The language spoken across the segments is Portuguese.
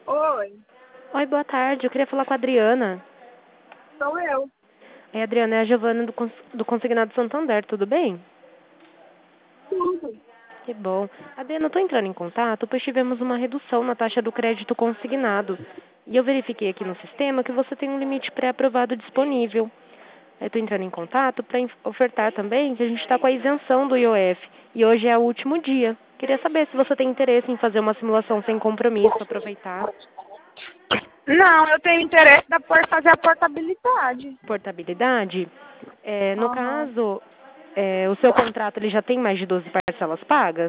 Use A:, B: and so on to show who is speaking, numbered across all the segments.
A: Oi,
B: Oi, boa tarde. Eu queria falar com a Adriana.
A: sou eu.
B: Oi, Adriana, é a Giovana do Consignado Santander, tudo bem?
A: Tudo.
B: Que bom. Adriana, eu estou entrando em contato, pois tivemos uma redução na taxa do crédito consignado. E eu verifiquei aqui no sistema que você tem um limite pré-aprovado disponível. Eu estou entrando em contato para ofertar também que a gente está com a isenção do IOF. E hoje é o último dia. Queria saber se você tem interesse em fazer uma simulação sem compromisso, aproveitar.
A: Não, eu tenho interesse por fazer a portabilidade.
B: Portabilidade. No
A: Aham.
B: caso, o seu contrato ele já tem mais de 12 parcelas pagas?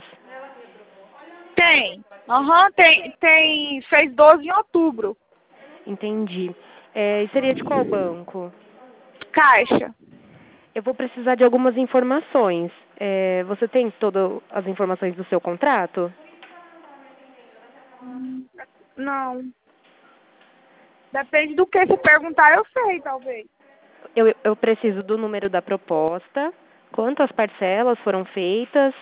A: Tem. Aham, tem. Fez 12 em outubro.
B: Entendi. E seria de qual banco?
A: Caixa.
B: Eu vou precisar de algumas informações. Você tem todas as informações do seu contrato?
A: Hum, Não. Depende do que você perguntar, eu sei, talvez.
B: Eu preciso do número da proposta, quantas parcelas foram feitas,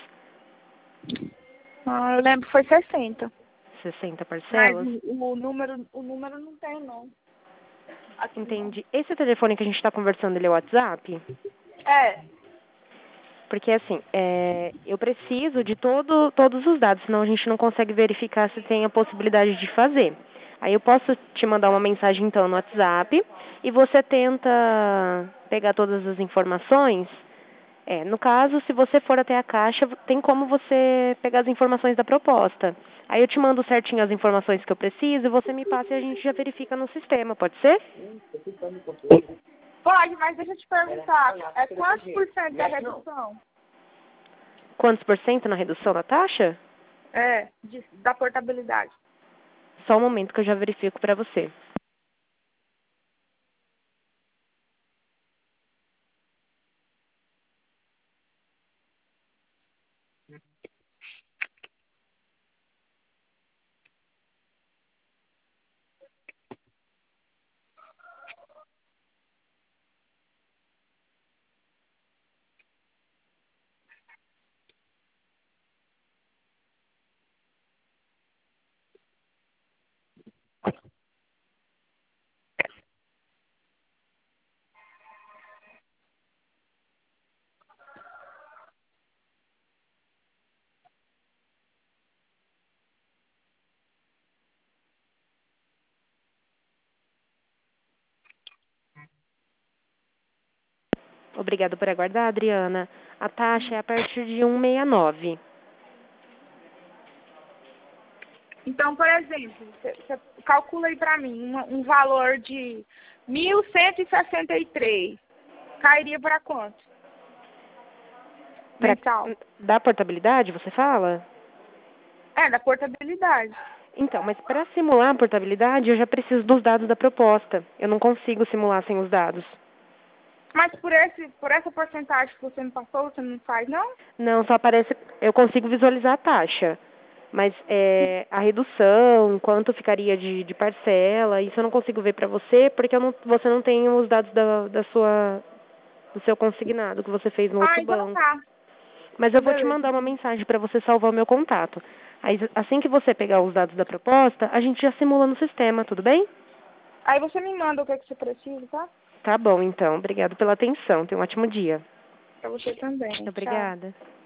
A: Ah, eu lembro que foi 60.
B: 60
A: Mas
B: parcelas.
A: o número não tem, não. Aqui não.
B: Entendi. Esse telefone que a gente está conversando, ele é o WhatsApp?
A: É.
B: Porque assim, eu preciso de todos os dados, senão a gente não consegue verificar se tem a possibilidade de fazer. Aí eu posso te mandar uma mensagem então no WhatsApp e você tenta pegar todas as informações. No caso, se você for até a caixa, tem como você pegar as informações da proposta. Aí eu te mando certinho as informações que eu preciso e você me passa e a gente já verifica no sistema, pode ser?
A: Pode, mas deixa eu te perguntar. É quantos por cento da redução?
B: Quantos por cento na redução da taxa?
A: Da portabilidade.
B: Só um momento que eu já verifico para você. Obrigada por aguardar, Adriana. A taxa é a partir de 1,69.
A: Então, por exemplo, você calcula aí para mim um valor de 1.163. Cairia para quanto?
B: Pra,
A: Mensal.
B: da portabilidade, você fala?
A: Da portabilidade.
B: Então, mas para simular a portabilidade, eu já preciso dos dados da proposta. Eu não consigo simular sem os dados.
A: Mas por essa porcentagem que você me passou, você não faz, não?
B: Não, só aparece. Eu consigo visualizar a taxa. Mas a redução, quanto ficaria de parcela, isso eu não consigo ver para você, porque você não tem os dados do seu consignado que você fez no outro
A: Então
B: banco.
A: tá.
B: Mas eu
A: Então,
B: vou te
A: beleza.
B: mandar uma mensagem para você salvar o meu contato. Aí, assim que você pegar os dados da proposta, a gente já simula no sistema, tudo bem?
A: Aí você me manda o que você precisa, tá?
B: Tá bom, então. Obrigado pela atenção. Tenha um ótimo dia.
A: Pra você também. Tchau.
B: Obrigada.